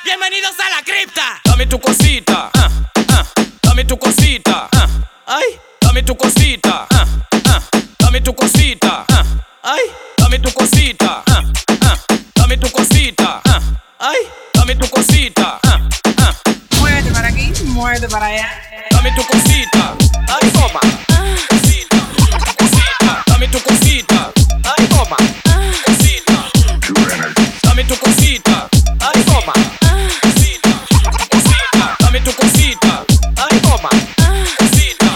Bienvenidos a la cripta. Dame tu cosita, dame tu cosita, ay, dame tu cosita, dame tu cosita, ay, dame tu cosita, dame tu cosita, ay, dame tu cosita, Muévete para aquí, muévete para allá. dame tu cosita, ay, toma, cosita, cosita, dame tu cosita, ay, toma, cosita, dame tu cosita, ay, toma, cosita, cosita, dame tu cosita, ay, toma, cosita.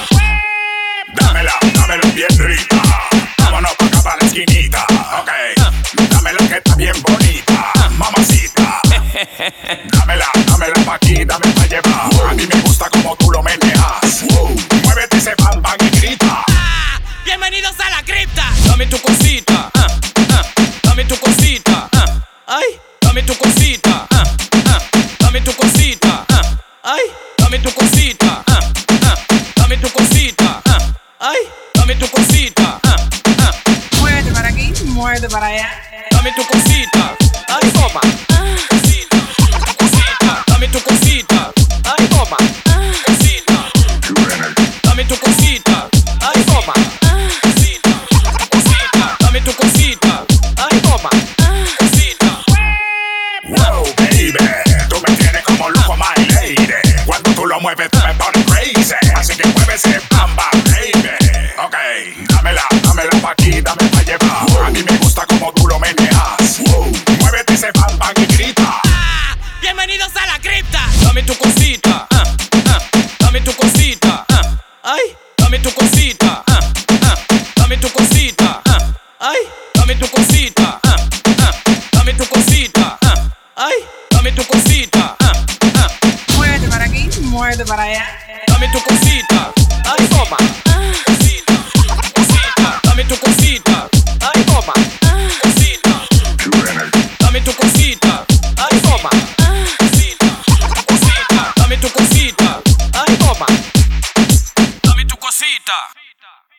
Dámela bien rica. Vámonos pa' acá para la esquinita. Ok, dámela que está bien bonita, mamacita. Dámela pa' aquí, dame pa' llevar. A mí me gusta como tú lo meneas. Muévete ese bam bam y grita. Bienvenidos a la cripta. Dame tu cosita, dame tu cosita, ay, dame tu cosita, dame tu cosita, ay, dame tu cosita, dame tu cosita, ay, dame tu cosita, Muévete para aquí, muévete para allá. dame tu cosita, ay, toma, cosita, cosita, dame tu cosita, ay, toma, cosita, dame tu cosita, ay, toma, cosita, cosita, dame tu cosita, ay, toma, cosita. Wow, baby, tú me tienes como loco, my lady. Cuando tú lo mueves, tú me pones crazy. Así que mueve ese bam bam, baby. Ok, dámela pa' aquí, dame pa' llevar. A mí me gusta como tú lo meneas. Muévete ese bam bam y grita. Bienvenidos a la cripta. Dame tu cosita, dame tu cosita, ay, dame tu cosita, dame tu cosita, ay, dame tu cosita, dame tu cosita, ay, dame tu cosita, Muévete para aquí, muévete para allá. dame tu cosita, ay, toma, cosita, cosita, dame tu cosita, ay, toma, cosita, dame tu cosita, ay, toma, cosita, cosita, dame tu cosita, ay, toma, dame tu cosita.